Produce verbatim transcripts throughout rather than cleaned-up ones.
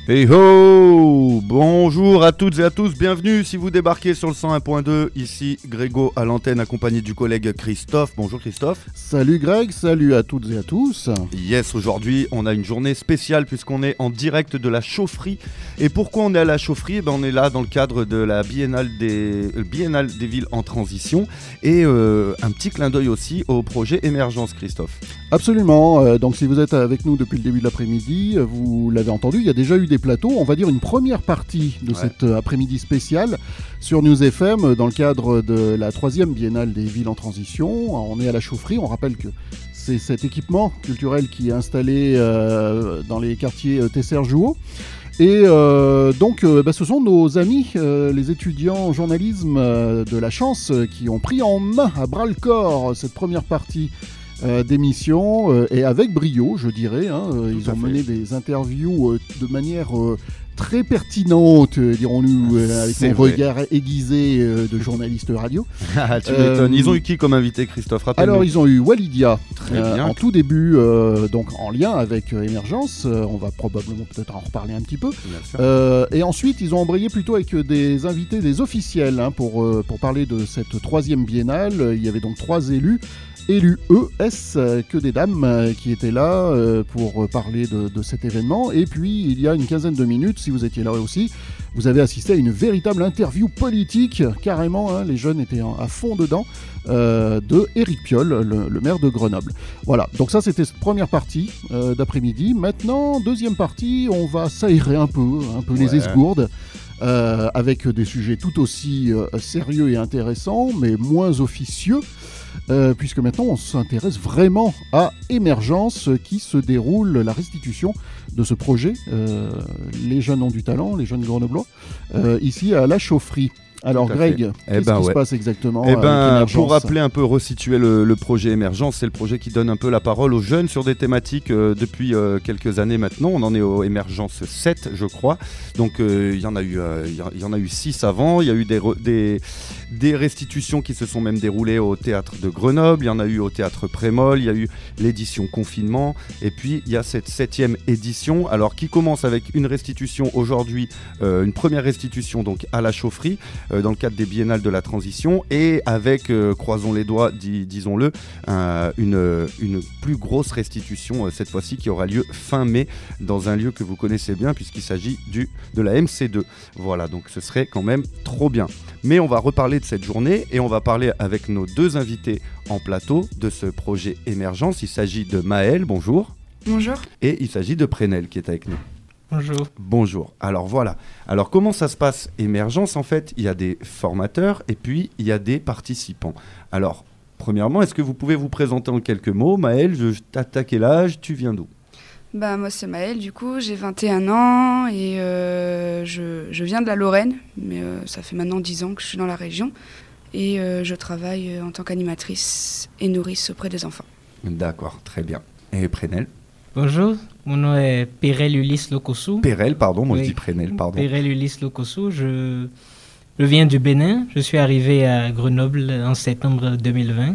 Hey ho! Bonjour à toutes et à tous, bienvenue si vous débarquez sur le cent un point deux, ici Grégo à l'antenne accompagné du collègue Christophe. Bonjour Christophe. Salut Greg, salut à toutes et à tous. Yes, aujourd'hui on a une journée spéciale puisqu'on est en direct de la chaufferie. Et pourquoi on est à la chaufferie? Eh ben, on est là dans le cadre de la Biennale des, euh, Biennale des villes en transition et euh, un petit clin d'œil aussi au projet Émergence, Christophe. Absolument, euh, donc si vous êtes avec nous depuis le début de l'après-midi, vous l'avez entendu, il y a déjà eu des plateaux, on va dire une première partie de ouais. cet euh, après-midi spécial sur News F M dans le cadre de la troisième Biennale des villes en transition. On est à la chaufferie, on rappelle que c'est cet équipement culturel qui est installé euh, dans les quartiers Tesser-Jouot. Et euh, donc, euh, bah, ce sont nos amis, euh, les étudiants en journalisme euh, de la chance, euh, qui ont pris en main à bras-le-corps cette première partie euh, d'émission, euh, et avec brio, je dirais. Hein, euh, ils ont fait. mené des interviews euh, de manière euh, très pertinente, euh, dirons-nous, euh, avec mon regard aiguisé euh, de journaliste radio. Ah, tu euh, m'étonnes. Ils ont eu qui comme invité, Christophe? Rappelle-nous. Alors, ils ont eu Walidia, euh, en tout début, euh, donc en lien avec euh, Émergence. Euh, on va probablement peut-être en reparler un petit peu. Euh, et ensuite, ils ont embrayé plutôt avec euh, des invités, des officiels, hein, pour, euh, pour parler de cette troisième biennale. Il y avait donc trois élus. Élus E S, euh, que des dames euh, qui étaient là euh, pour parler de, de cet événement. Et puis, il y a une quinzaine de minutes, si vous étiez là aussi, vous avez assisté à une véritable interview politique, carrément, hein, les jeunes étaient à fond dedans, euh, de Éric Piolle, le, le maire de Grenoble. Voilà, donc ça c'était cette première partie euh, d'après-midi. Maintenant, deuxième partie, on va s'aérer un peu, un peu ouais. les esgourdes. Euh, avec des sujets tout aussi euh, sérieux et intéressants, mais moins officieux, euh, puisque maintenant on s'intéresse vraiment à Émergence, qui se déroule la restitution de ce projet, euh, les jeunes ont du talent, les jeunes grenoblois, euh, ici à la chaufferie. Alors Greg, eh qu'est-ce ben qui ouais. se passe exactement eh ben, avec Pour rappeler un peu, resituer le, le projet Émergence, c'est le projet qui donne un peu la parole aux jeunes sur des thématiques euh, depuis euh, quelques années maintenant. On en est au Émergence sept, je crois. Donc il euh, y en a eu, euh, y, y en a eu six avant. Il y a eu des, re, des, des restitutions qui se sont même déroulées au théâtre de Grenoble. Il y en a eu au théâtre Prémol. Il y a eu l'édition Confinement. Et puis il y a cette septième édition, alors qui commence avec une restitution aujourd'hui, euh, une première restitution donc à la chaufferie, dans le cadre des biennales de la transition, et avec, euh, croisons les doigts, dis, disons-le, euh, une, une plus grosse restitution, euh, cette fois-ci, qui aura lieu fin mai, dans un lieu que vous connaissez bien, puisqu'il s'agit du, de la M C deux. Voilà, donc ce serait quand même trop bien. Mais on va reparler de cette journée, et on va parler avec nos deux invités en plateau de ce projet Émergence. Il s'agit de Maëlle, bonjour. Bonjour. Et il s'agit de Prénel, qui est avec nous. Bonjour. Bonjour. Alors voilà. Alors comment ça se passe, Émergence? En fait, il y a des formateurs et puis il y a des participants. Alors, premièrement, est-ce que vous pouvez vous présenter en quelques mots? Maëlle, je t'attaque quel âge? Tu viens d'où? Bah, moi, c'est Maëlle, du coup, j'ai vingt et un ans et euh, je, je viens de la Lorraine, mais euh, ça fait maintenant dix ans que je suis dans la région et euh, je travaille en tant qu'animatrice et nourrice auprès des enfants. D'accord, très bien. Et Prénel? Bonjour, mon nom est Pérel Ulysse Lokossou. Pérel, pardon, moi oui. je dis Prénel, pardon. Pérel Ulysse Lokossou, je, je viens du Bénin. Je suis arrivé à Grenoble en septembre deux mille vingt.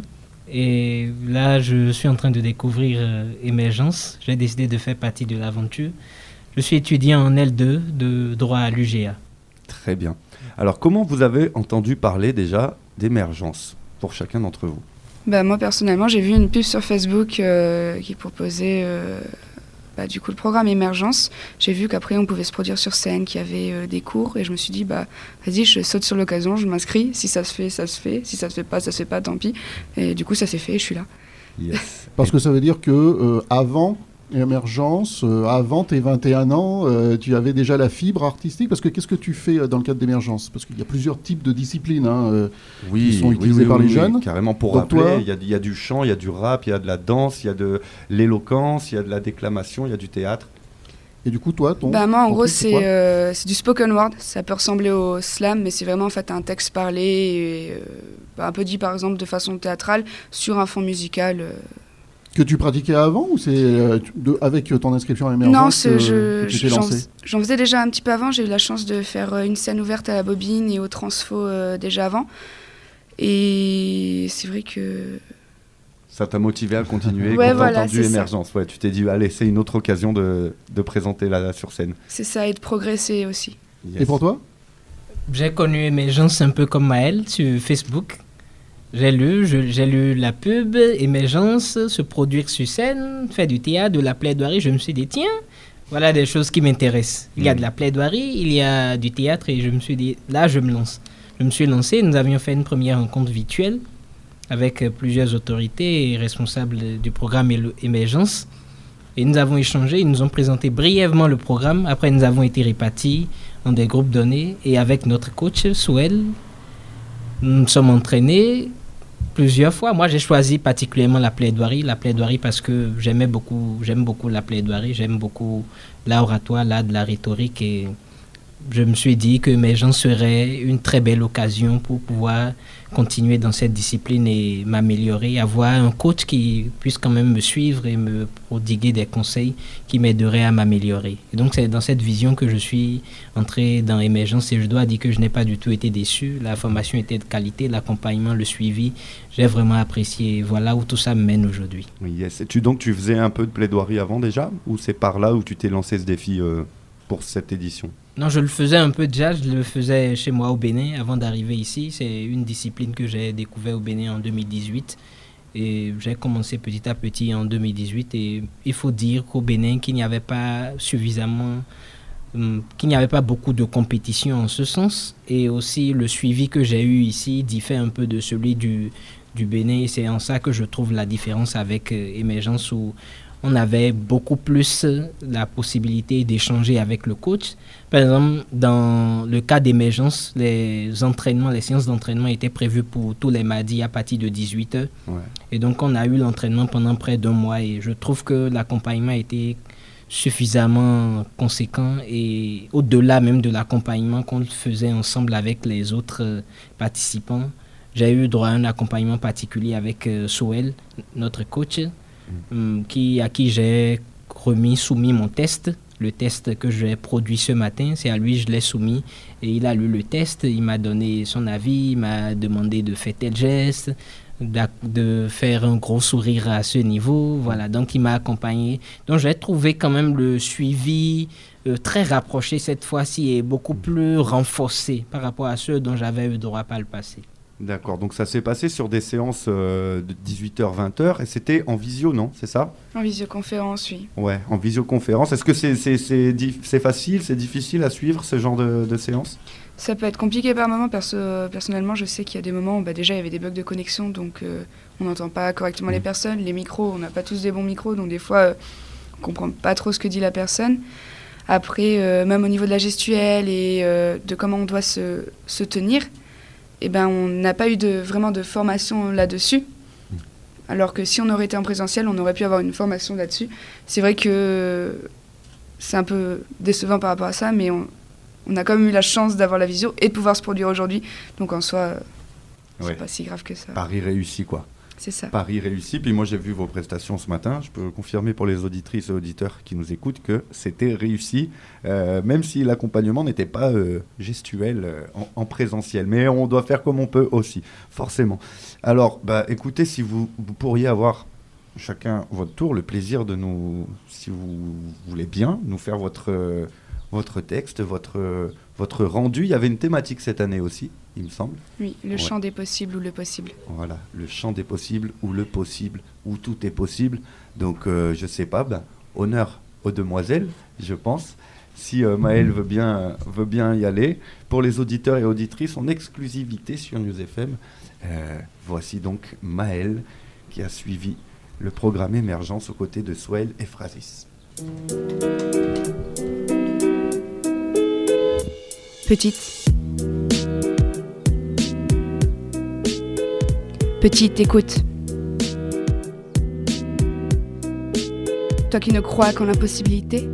Et là, je suis en train de découvrir euh, Émergence. J'ai décidé de faire partie de l'aventure. Je suis étudiant en L deux de droit à l'U G A. Très bien. Alors, comment vous avez entendu parler déjà d'Émergence pour chacun d'entre vous? Bah, moi, personnellement, j'ai vu une pub sur Facebook euh, qui proposait euh, bah, du coup, le programme Émergence. J'ai vu qu'après, on pouvait se produire sur scène, qu'il y avait euh, des cours. Et je me suis dit, bah, vas-y, je saute sur l'occasion, je m'inscris. Si ça se fait, ça se fait. Si ça se fait pas, ça se fait pas, tant pis. Et du coup, ça s'est fait et je suis là. Yes. Parce que ça veut dire que euh, avant Émergence, euh, avant tes vingt et un ans, euh, tu avais déjà la fibre artistique. Parce que qu'est-ce que tu fais dans le cadre d'Émergence? Parce qu'il y a plusieurs types de disciplines hein, euh, oui, qui sont oui, utilisées oui, par oui, les oui, jeunes. Carrément, pour Donc rappeler, toi... il y a, il y a du chant, il y a du rap, il y a de la danse, il y a de l'éloquence, il y a de la déclamation, il y a du théâtre. Et du coup, toi, ton... Bah moi, en ton gros, truc, c'est, c'est, euh, c'est du spoken word. Ça peut ressembler au slam, mais c'est vraiment en fait un texte parlé, et, euh, bah, un peu dit par exemple de façon théâtrale, sur un fond musical. Euh... Que tu pratiquais avant ou c'est euh, de, avec ton inscription à Émergence Non, c'est, euh, je, que tu t'es j'en, lancé? J'en faisais déjà un petit peu avant. J'ai eu la chance de faire une scène ouverte à la bobine et au transfo euh, déjà avant. Et c'est vrai que Ça t'a motivé à continuer ouais, quand voilà, t'as entendu c'est Émergence. Ouais, tu t'es dit, allez, c'est une autre occasion de, de présenter là, là sur scène. C'est ça, et de progresser aussi. Yes. Et pour toi ? J'ai connu Émergence un peu comme Maël sur Facebook. J'ai lu, je, j'ai lu la pub, Émergence, se produire sur scène, faire du théâtre, de la plaidoirie. Je me suis dit, tiens, voilà des choses qui m'intéressent. Il y a de la plaidoirie, il y a du théâtre, et je me suis dit, là, je me lance. Je me suis lancé, nous avions fait une première rencontre virtuelle avec plusieurs autorités et responsables du programme Émergence. Et nous avons échangé, ils nous ont présenté brièvement le programme. Après, nous avons été répartis dans des groupes donnés. Et avec notre coach, Souel, nous nous sommes entraînés plusieurs fois. Moi, j'ai choisi particulièrement la plaidoirie. La plaidoirie parce que j'aimais beaucoup, j'aime beaucoup la plaidoirie. J'aime beaucoup l'oratoire, l'art de la rhétorique. Et je me suis dit que Émergence serait une très belle occasion pour pouvoir continuer dans cette discipline et m'améliorer, avoir un coach qui puisse quand même me suivre et me prodiguer des conseils qui m'aideraient à m'améliorer. Et donc c'est dans cette vision que je suis entré dans Émergence et je dois dire que je n'ai pas du tout été déçu. La formation était de qualité, l'accompagnement, le suivi, j'ai vraiment apprécié. Voilà où tout ça me mène aujourd'hui. Oui, yes. Et tu, donc tu faisais un peu de plaidoirie avant déjà, ou c'est par là où tu t'es lancé ce défi euh, pour cette édition ? Non, je le faisais un peu déjà, je le faisais chez moi au Bénin avant d'arriver ici. C'est une discipline que j'ai découvert au Bénin en deux mille dix-huit et j'ai commencé petit à petit en deux mille dix-huit et il faut dire qu'au Bénin qu'il n'y avait pas suffisamment, hum, qu'il n'y avait pas beaucoup de compétition en ce sens et aussi le suivi que j'ai eu ici diffère un peu de celui du, du Bénin et c'est en ça que je trouve la différence avec euh, Émergence où on avait beaucoup plus la possibilité d'échanger avec le coach. Par exemple, dans le cas d'Émergence, les entraînements, les séances d'entraînement étaient prévues pour tous les mardis à partir de dix-huit heures. Ouais. Et donc, on a eu l'entraînement pendant près d'un mois et je trouve que l'accompagnement était suffisamment conséquent et au-delà même de l'accompagnement qu'on faisait ensemble avec les autres participants. J'ai eu droit à un accompagnement particulier avec euh, Soel, notre coach, Mmh. Qui, à qui j'ai remis, soumis mon test. Le test que j'ai produit ce matin, c'est à lui je l'ai soumis. Et il a lu le test, il m'a donné son avis, il m'a demandé de faire tel geste, de faire un gros sourire à ce niveau. Voilà, donc il m'a accompagné. Donc j'ai trouvé quand même le suivi euh, très rapproché cette fois-ci et beaucoup plus renforcé par rapport à ceux dont j'avais eu droit par le passé. D'accord, donc ça s'est passé sur des séances euh, de dix-huit heures vingt heures et c'était en visio, non ? C'est ça ? En visioconférence, oui. Ouais, en visioconférence. Est-ce que c'est, c'est, c'est, dif- c'est facile, c'est difficile à suivre ce genre de, de séance ? Ça peut être compliqué par moments. Perso- personnellement, je sais qu'il y a des moments où bah, déjà il y avait des bugs de connexion, donc euh, on n'entend pas correctement mmh. les personnes. Les micros, on n'a pas tous des bons micros, donc des fois euh, on ne comprend pas trop ce que dit la personne. Après, euh, même au niveau de la gestuelle et euh, de comment on doit se, se tenir, eh ben, on n'a pas eu de, vraiment de formation là-dessus. Alors que si on aurait été en présentiel, on aurait pu avoir une formation là-dessus. C'est vrai que c'est un peu décevant par rapport à ça, mais on, on a quand même eu la chance d'avoir la visio et de pouvoir se produire aujourd'hui. Donc en soi, c'est ouais. pas si grave que ça. Pari réussi, quoi. C'est ça. Pari réussi. Puis moi, j'ai vu vos prestations ce matin. Je peux confirmer pour les auditrices et auditeurs qui nous écoutent que c'était réussi, euh, même si l'accompagnement n'était pas euh, gestuel euh, en, en présentiel. Mais on doit faire comme on peut aussi, forcément. Alors, bah, écoutez, si vous, vous pourriez avoir chacun votre tour le plaisir de nous, si vous voulez bien, nous faire votre, euh, votre texte, votre, euh, votre rendu. Il y avait une thématique cette année aussi, il me semble. Oui, le ouais. champ des possibles ou le possible. Voilà, le champ des possibles ou le possible, où tout est possible. Donc, euh, je ne sais pas, ben, honneur aux demoiselles, je pense. Si euh, Maël veut bien, euh, veut bien y aller. Pour les auditeurs et auditrices, en exclusivité sur News F M, euh, voici donc Maël qui a suivi le programme Émergence aux côtés de Souel et Phrasis. Petite. Petite, écoute. Toi qui ne crois qu'en l'impossibilité.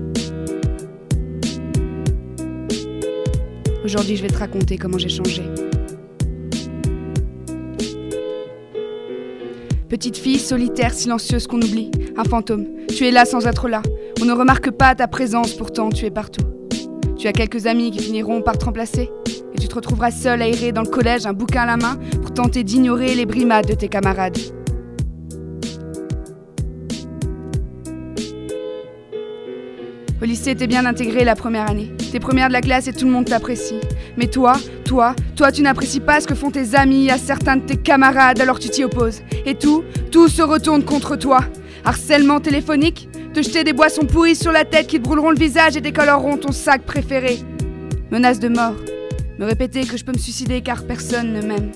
Aujourd'hui, je vais te raconter comment j'ai changé. Petite fille, solitaire, silencieuse qu'on oublie. Un fantôme. Tu es là sans être là. On ne remarque pas ta présence, pourtant tu es partout. Tu as quelques amis qui finiront par te remplacer. Et tu te retrouveras seule à errer dans le collège, un bouquin à la main, pour tenter d'ignorer les brimades de tes camarades. Au lycée, t'es bien intégré la première année. T'es première de la classe et tout le monde t'apprécie. Mais toi, toi, toi, tu n'apprécies pas ce que font tes amis à certains de tes camarades, alors tu t'y opposes. Et tout, tout se retourne contre toi. Harcèlement téléphonique, te jeter des boissons pourries sur la tête qui te brûleront le visage et décoloreront ton sac préféré. Menace de mort, me répéter que je peux me suicider car personne ne m'aime.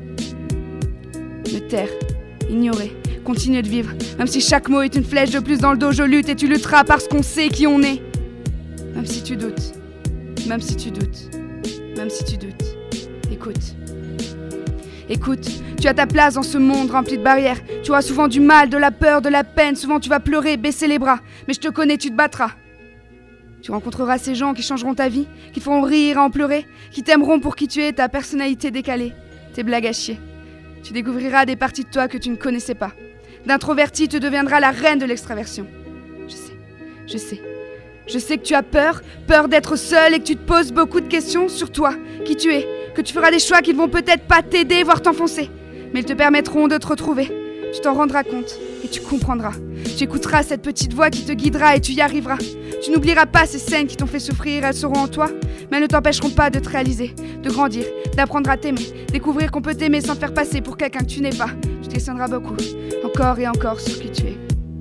Me taire, ignorer, continuer de vivre, même si chaque mot est une flèche de plus dans le dos, je lutte et tu lutteras parce qu'on sait qui on est. Même si tu doutes, même si tu doutes, même si tu doutes, écoute. Écoute, tu as ta place dans ce monde rempli de barrières. Tu auras souvent du mal, de la peur, de la peine. Souvent tu vas pleurer, baisser les bras. Mais je te connais, tu te battras. Tu rencontreras ces gens qui changeront ta vie, qui te feront rire et en pleurer, qui t'aimeront pour qui tu es, ta personnalité décalée, tes blagues à chier. Tu découvriras des parties de toi que tu ne connaissais pas. D'introverti, tu deviendras la reine de l'extraversion. Je sais, je sais. Je sais que tu as peur, peur d'être seule et que tu te poses beaucoup de questions sur toi, qui tu es, que tu feras des choix qui ne vont peut-être pas t'aider, voire t'enfoncer, mais ils te permettront de te retrouver. Tu t'en rendras compte et tu comprendras. Tu écouteras cette petite voix qui te guidera et tu y arriveras. Tu n'oublieras pas ces scènes qui t'ont fait souffrir, elles seront en toi, mais elles ne t'empêcheront pas de te réaliser, de grandir, d'apprendre à t'aimer, découvrir qu'on peut t'aimer sans te faire passer pour quelqu'un que tu n'es pas. Tu te questionneras beaucoup, encore et encore sur qui tu es.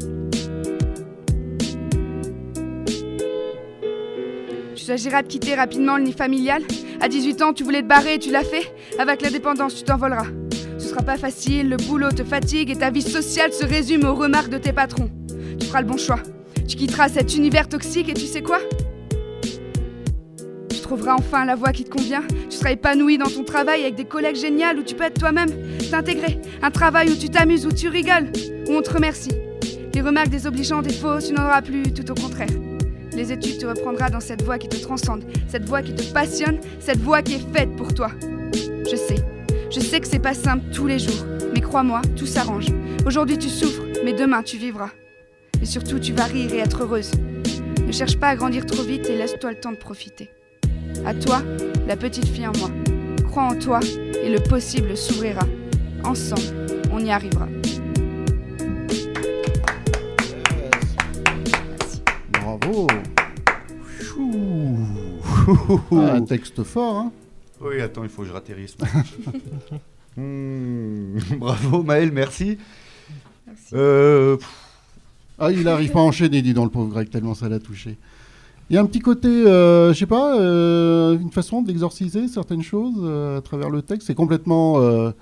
Tu s'agira de quitter rapidement le nid familial. À dix-huit ans, tu voulais te barrer, tu l'as fait. Avec la dépendance, tu t'envoleras. Ce sera pas facile, le boulot te fatigue et ta vie sociale se résume aux remarques de tes patrons. Tu feras le bon choix. Tu quitteras cet univers toxique et tu sais quoi ? Tu trouveras enfin la voie qui te convient. Tu seras épanoui dans ton travail avec des collègues géniaux où tu peux être toi-même, t'intégrer. Un travail où tu t'amuses, où tu rigoles, où on te remercie. Les remarques désobligeantes et fausses, tu n'en auras plus, tout au contraire. Les études, tu reprendras dans cette voie qui te transcende, cette voie qui te passionne, cette voie qui est faite pour toi. Je sais, je sais que c'est pas simple tous les jours, mais crois-moi, tout s'arrange. Aujourd'hui tu souffres, mais demain tu vivras. Et surtout tu vas rire et être heureuse. Ne cherche pas à grandir trop vite et laisse-toi le temps de profiter. À toi, la petite fille en moi. Crois en toi et le possible s'ouvrira. Ensemble, on y arrivera. Bravo. Ah, un texte fort, hein. Oui, attends, il faut que je ratterrisse. mmh, bravo Maël, merci. Merci. Euh... Ah, il n'arrive pas à enchaîner, dis donc, le pauvre Greg, tellement ça l'a touché. Il y a un petit côté, euh, je sais pas, euh, une façon d'exorciser certaines choses euh, à travers le texte. C'est complètement, euh,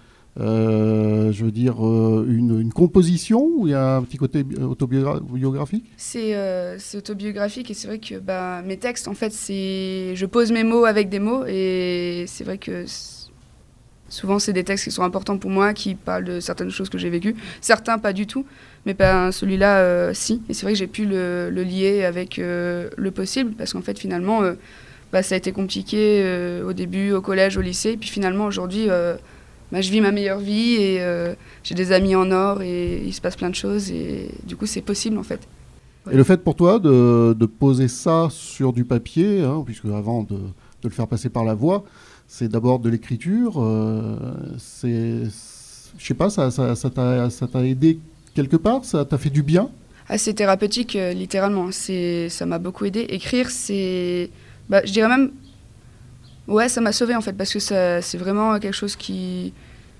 euh, je veux dire, euh, une, une composition où il y a un petit côté autobiographique. C'est, euh, c'est autobiographique et c'est vrai que bah, mes textes, en fait, c'est... je pose mes mots avec des mots et c'est vrai que c'est... souvent c'est des textes qui sont importants pour moi, qui parlent de certaines choses que j'ai vécues. Certains pas du tout, mais ben, celui-là, euh, si. Et c'est vrai que j'ai pu le, le lier avec euh, le possible parce qu'en fait, finalement, euh, bah, ça a été compliqué euh, au début, au collège, au lycée. Et puis finalement, aujourd'hui, euh, bah, je vis ma meilleure vie et euh, j'ai des amis en or et il se passe plein de choses. Et du coup, c'est possible, en fait. Ouais. Et le fait pour toi de, de poser ça sur du papier, hein, puisque avant de, de le faire passer par la voix, c'est d'abord de l'écriture. Euh, c'est, je sais pas, ça, ça, ça, t'a, ça t'a aidé quelque part, ça t'a fait du bien? Ah, c'est thérapeutique, euh, littéralement. C'est, ça m'a beaucoup aidé. Écrire, c'est, bah, je dirais même, ouais, ça m'a sauvée en fait, parce que ça, c'est vraiment quelque chose qui,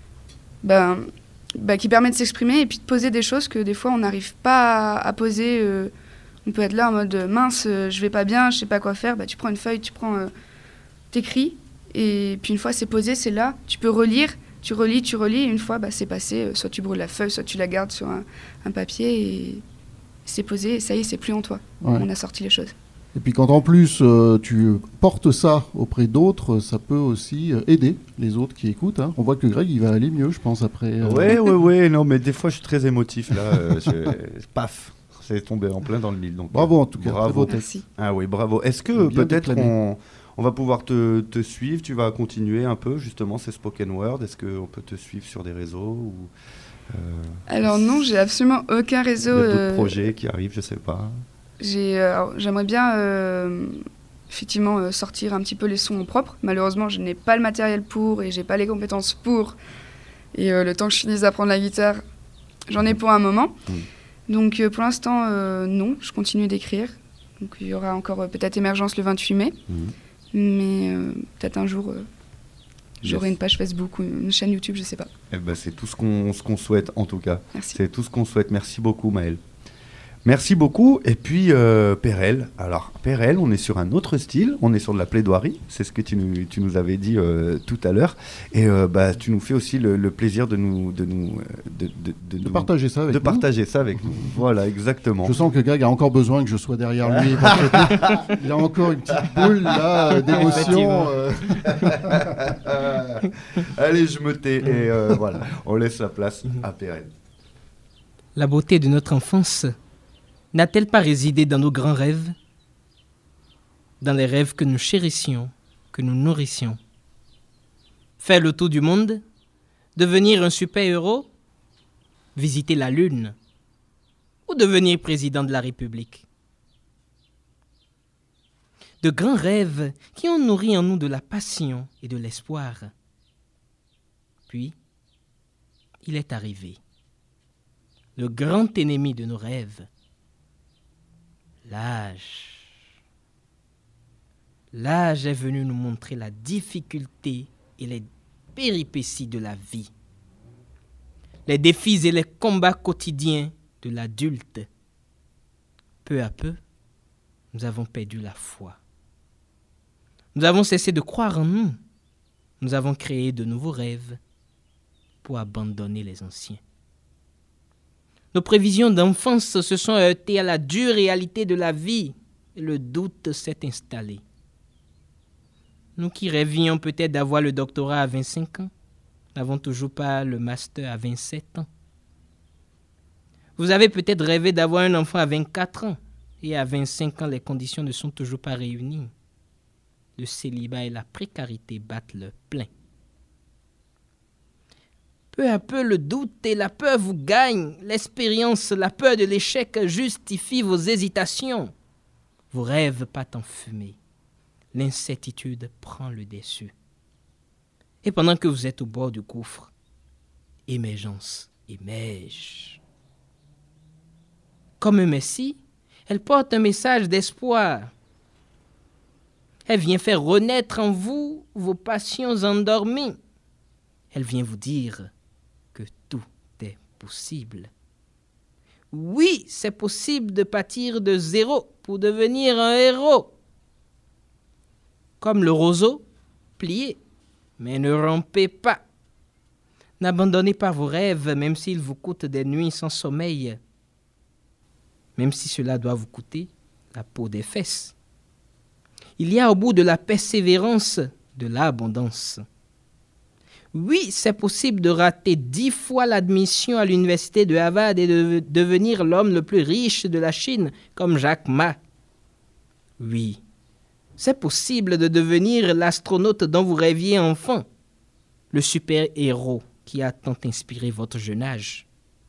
bah, bah, qui permet de s'exprimer et puis de poser des choses que des fois on n'arrive pas à, à poser. Euh, on peut être là en mode mince, euh, je vais pas bien, je sais pas quoi faire. Bah, tu prends une feuille, tu prends, euh, t'écris. Et puis une fois c'est posé, c'est là, tu peux relire, tu relis, tu relis, et une fois bah, c'est passé, soit tu brûles la feuille, soit tu la gardes sur un, un papier, et c'est posé, et ça y est, c'est plus en toi. Ouais. On a sorti les choses. Et puis quand en plus euh, tu portes ça auprès d'autres, ça peut aussi aider les autres qui écoutent. Hein. On voit que Greg, il va aller mieux, je pense, après. Euh... Ouais, ouais, ouais, non, mais des fois je suis très émotif, là, euh, je... paf, c'est tombé en plein dans le mille. Donc, bravo en tout cas. Bravo. Merci. Ah oui, bravo. Est-ce que peut-être on... On va pouvoir te, te suivre, tu vas continuer un peu justement ces spoken word. Est-ce qu'on peut te suivre sur des réseaux ou, euh, Alors non, j'ai absolument aucun réseau. Il y a d'autres euh... projets qui arrivent, je sais pas. J'ai, euh, j'aimerais bien euh, effectivement euh, sortir un petit peu les sons en propre. Malheureusement, je n'ai pas le matériel pour et j'ai pas les compétences pour. Et euh, le temps que je finisse d'apprendre la guitare, j'en ai pour un moment. Mmh. Donc euh, pour l'instant, euh, non, je continue d'écrire. Donc il y aura encore euh, peut-être Émergence le vingt-huit mai, mmh. mais euh, peut-être un jour euh, j'aurai yes. une page Facebook ou une chaîne YouTube, je ne sais pas. Eh ben, c'est tout ce qu'on, ce qu'on souhaite en tout cas. Merci. C'est tout ce qu'on souhaite. Merci beaucoup Maëlle. Merci beaucoup. Et puis, euh, Pérel. Alors, Pérel, on est sur un autre style. On est sur de la plaidoirie. C'est ce que tu nous, tu nous avais dit euh, tout à l'heure. Et euh, bah, tu nous fais aussi le, le plaisir de nous... De, nous, de, de, de, de nous, partager ça avec de nous. De partager ça avec nous. Voilà, exactement. Je sens que Greg a encore besoin que je sois derrière lui. Il a encore une petite boule là, d'émotion. Euh... Allez, je me tais. Et euh, voilà, on laisse la place à Pérel. La beauté de notre enfance n'a-t-elle pas résidé dans nos grands rêves, dans les rêves que nous chérissions, que nous nourrissions? Faire le tour du monde, devenir un super-héros, visiter la Lune ou devenir président de la République? De grands rêves qui ont nourri en nous de la passion et de l'espoir. Puis, il est arrivé, le grand ennemi de nos rêves, l'âge. L'âge est venu nous montrer la difficulté et les péripéties de la vie, les défis et les combats quotidiens de l'adulte. Peu à peu, nous avons perdu la foi. Nous avons cessé de croire en nous. Nous avons créé de nouveaux rêves pour abandonner les anciens. Nos prévisions d'enfance se sont heurtées à la dure réalité de la vie et le doute s'est installé. Nous qui rêvions peut-être d'avoir le doctorat à vingt-cinq ans, n'avons toujours pas le master à vingt-sept ans. Vous avez peut-être rêvé d'avoir un enfant à vingt-quatre ans et à vingt-cinq ans, les conditions ne sont toujours pas réunies. Le célibat et la précarité battent leur plein. Peu à peu, le doute et la peur vous gagnent. L'expérience, la peur de l'échec justifie vos hésitations. Vos rêves partent en fumée. L'incertitude prend le dessus. Et pendant que vous êtes au bord du gouffre, émergence émerge. Comme un messie, elle porte un message d'espoir. Elle vient faire renaître en vous vos passions endormies. Elle vient vous dire que tout est possible. Oui, c'est possible de partir de zéro pour devenir un héros. Comme le roseau, pliez, mais ne rompez pas. N'abandonnez pas vos rêves, même s'ils vous coûtent des nuits sans sommeil. Même si cela doit vous coûter la peau des fesses. Il y a au bout de la persévérance de l'abondance. Oui, c'est possible de rater dix fois l'admission à l'université de Harvard et de devenir l'homme le plus riche de la Chine, comme Jack Ma. Oui, c'est possible de devenir l'astronaute dont vous rêviez enfant, le super-héros qui a tant inspiré votre jeune âge.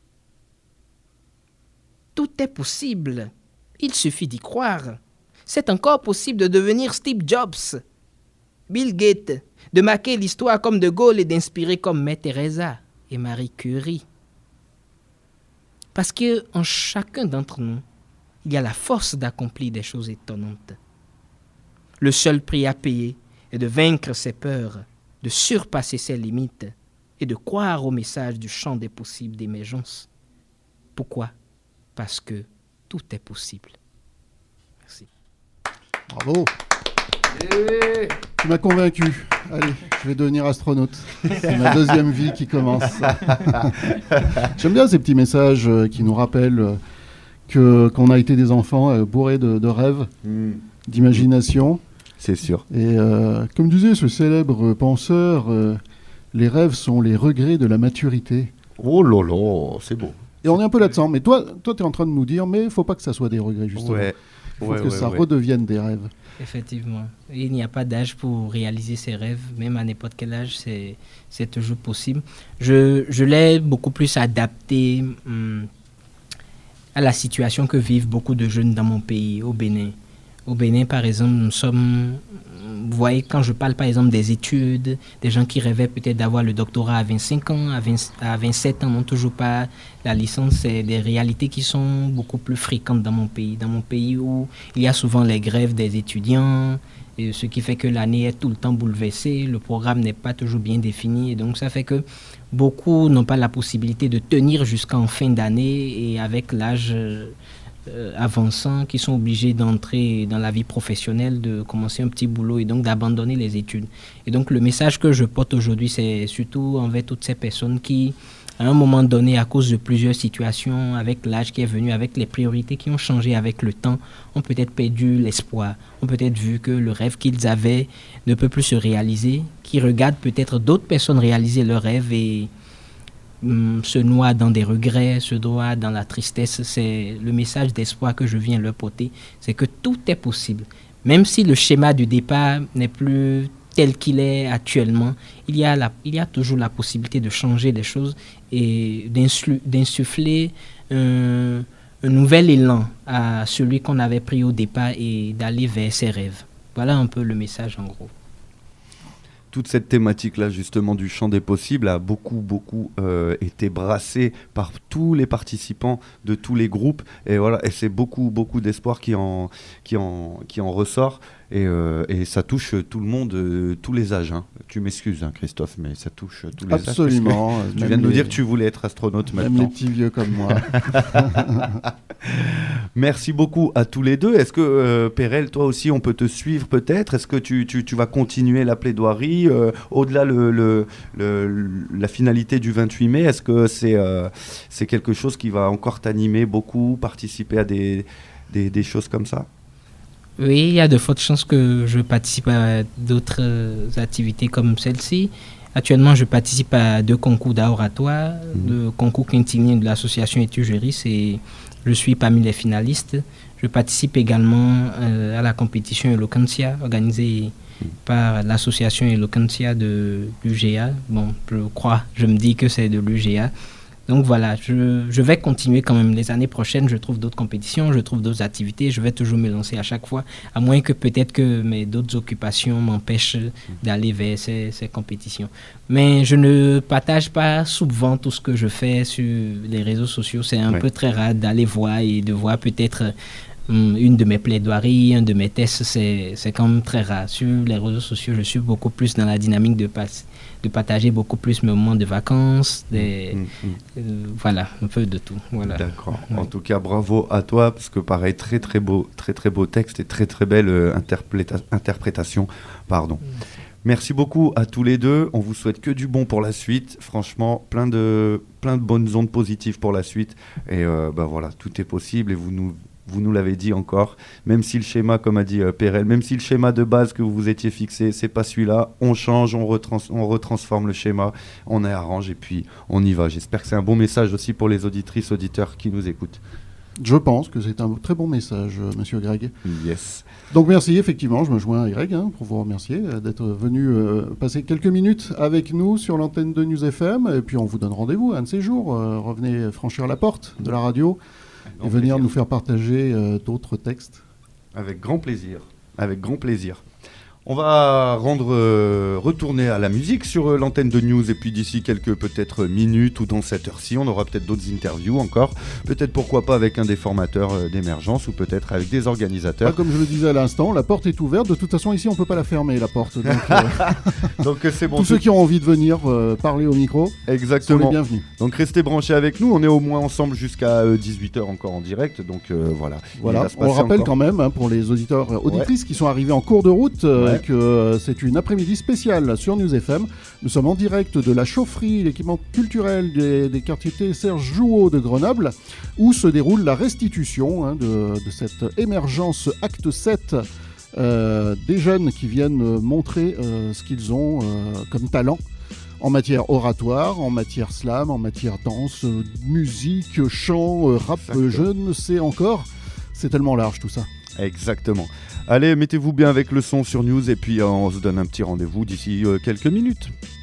Tout est possible, il suffit d'y croire. C'est encore possible de devenir Steve Jobs, Bill Gates, de marquer l'histoire comme De Gaulle et d'inspirer comme Mère Teresa et Marie Curie. Parce qu'en chacun d'entre nous, il y a la force d'accomplir des choses étonnantes. Le seul prix à payer est de vaincre ses peurs, de surpasser ses limites et de croire au message du champ des possibles d'émergence. Pourquoi? Parce que tout est possible. Merci. Bravo. Yeah. Tu m'as convaincu. Allez, je vais devenir astronaute. C'est ma deuxième vie qui commence. J'aime bien ces petits messages euh, qui nous rappellent euh, que, qu'on a été des enfants euh, bourrés de, de rêves, mm. d'imagination. C'est sûr. Et euh, comme disait ce célèbre penseur, euh, les rêves sont les regrets de la maturité. Oh là là, c'est beau. Et on est un peu là-dedans. Mais toi, toi tu es en train de nous dire, mais il ne faut pas que ça soit des regrets, justement. Ouais. Il faut ouais, que ouais, ça ouais. redevienne des rêves. Effectivement. Il n'y a pas d'âge pour réaliser ses rêves. Même à n'importe quel âge, c'est, c'est toujours possible. Je, je l'ai beaucoup plus adapté hum, à la situation que vivent beaucoup de jeunes dans mon pays, au Bénin, Au Bénin, par exemple, nous sommes... Vous voyez, quand je parle par exemple des études, des gens qui rêvaient peut-être d'avoir le doctorat à vingt-cinq ans, à, vingt, à vingt-sept ans, n'ont toujours pas la licence, c'est des réalités qui sont beaucoup plus fréquentes dans mon pays. Dans mon pays où il y a souvent les grèves des étudiants, et ce qui fait que l'année est tout le temps bouleversée, le programme n'est pas toujours bien défini, et donc ça fait que beaucoup n'ont pas la possibilité de tenir jusqu'en fin d'année, et avec l'âge... Euh, avançants qui sont obligés d'entrer dans la vie professionnelle, de commencer un petit boulot et donc d'abandonner les études. Et donc le message que je porte aujourd'hui, c'est surtout envers toutes ces personnes qui, à un moment donné, à cause de plusieurs situations, avec l'âge qui est venu, avec les priorités qui ont changé avec le temps, ont peut-être perdu l'espoir, ont peut-être vu que le rêve qu'ils avaient ne peut plus se réaliser, qui regardent peut-être d'autres personnes réaliser leurs rêves et se noie dans des regrets, se noie dans la tristesse. C'est le message d'espoir que je viens leur porter, c'est que tout est possible. Même si le schéma du départ n'est plus tel qu'il est actuellement, il y a, la, il y a toujours la possibilité de changer les choses et d'insu, d'insuffler un, un nouvel élan à celui qu'on avait pris au départ et d'aller vers ses rêves. Voilà un peu le message en gros. Toute cette thématique-là, justement, du champ des possibles a beaucoup, beaucoup euh, été brassée par tous les participants de tous les groupes. Et voilà, et c'est beaucoup, beaucoup d'espoir qui en, qui en, qui en ressort. Et, euh, et ça touche tout le monde, euh, tous les âges. Hein. Tu m'excuses, hein, Christophe, mais ça touche tous les Absolument, âges. Absolument. Tu viens de nous les... dire que tu voulais être astronaute même maintenant. Même les petits vieux comme moi. Merci beaucoup à tous les deux. Est-ce que, euh, Pérel, toi aussi, on peut te suivre peut-être ? Est-ce que tu, tu, tu vas continuer la plaidoirie euh, au-delà le, le, le, la finalité du vingt-huit mai ? Est-ce que c'est, euh, c'est quelque chose qui va encore t'animer beaucoup, participer à des, des, des choses comme ça ? Oui, il y a de fortes chances que je participe à d'autres euh, activités comme celle-ci. Actuellement, je participe à deux concours d'oratoire, mmh. le concours quintilien de l'association Etugeris, et je suis parmi les finalistes. Je participe également euh, à la compétition Eloquentia, organisée mmh. par l'association Eloquentia de l'U G A. Bon, je crois, je me dis que c'est de l'U G A. Donc voilà, je, je vais continuer quand même. Les années prochaines, je trouve d'autres compétitions, je trouve d'autres activités. Je vais toujours me lancer à chaque fois, à moins que peut-être que mes d'autres occupations m'empêchent d'aller vers ces, ces compétitions. Mais je ne partage pas souvent tout ce que je fais sur les réseaux sociaux. C'est un ouais. peu très rare d'aller voir et de voir peut-être hum, une de mes plaidoiries, un de mes tests. C'est, c'est quand même très rare. Sur les réseaux sociaux, je suis beaucoup plus dans la dynamique de passer. de partager beaucoup plus mes moments de vacances, des, mmh, mmh. Euh, voilà, un peu de tout. Voilà. D'accord. Ouais. En tout cas, bravo à toi, parce que pareil, très très beau, très très beau texte et très très belle euh, interpréta- interprétation. Pardon. Mmh. Merci beaucoup à tous les deux. On vous souhaite que du bon pour la suite. Franchement, plein de plein de bonnes ondes positives pour la suite. Et euh, bah voilà, tout est possible. Et vous nous Vous nous l'avez dit encore, même si le schéma, comme a dit euh, Pérel, même si le schéma de base que vous vous étiez fixé, c'est pas celui-là, on change, on, retrans- on retransforme le schéma, on arrange et puis on y va. J'espère que c'est un bon message aussi pour les auditrices, auditeurs qui nous écoutent. Je pense que c'est un très bon message, euh, monsieur Greg. Yes. Donc merci, effectivement, je me joins à Greg hein, pour vous remercier euh, d'être venu euh, passer quelques minutes avec nous sur l'antenne de News F M. Et puis on vous donne rendez-vous un de ces jours. Euh, revenez franchir la porte de la radio. Et venir plaisir. Nous faire partager euh, d'autres textes. Avec grand plaisir, avec grand plaisir. On va rendre, euh, retourner à la musique sur euh, l'antenne de News et puis d'ici quelques peut-être minutes ou dans cette heure-ci, on aura peut-être d'autres interviews encore, peut-être pourquoi pas avec un des formateurs euh, d'émergence ou peut-être avec des organisateurs. Ah, comme je le disais à l'instant, la porte est ouverte, de toute façon ici on peut pas la fermer la porte. Donc, euh, donc c'est bon. Tous ceux qui ont envie de venir euh, parler au micro, exactement. sont les bienvenus. Donc restez branchés avec nous, on est au moins ensemble jusqu'à euh, dix-huit heures encore en direct, donc euh, voilà. Voilà, on rappelle encore. Quand même hein, pour les auditeurs euh, auditrices ouais. qui sont arrivés en cours de route, euh, ouais. que euh, c'est une après-midi spéciale sur News F M. Nous sommes en direct de la chaufferie, l'équipement culturel des, des quartiers T Serge Jouot de Grenoble, où se déroule la restitution hein, de, de cette émergence acte sept, euh, des jeunes qui viennent montrer euh, ce qu'ils ont euh, comme talent en matière oratoire, en matière slam, en matière danse, euh, musique, chant, euh, rap, euh, je ne sais encore. C'est tellement large tout ça. Exactement. Allez, mettez-vous bien avec le son sur News et puis euh, on se donne un petit rendez-vous d'ici euh, quelques minutes.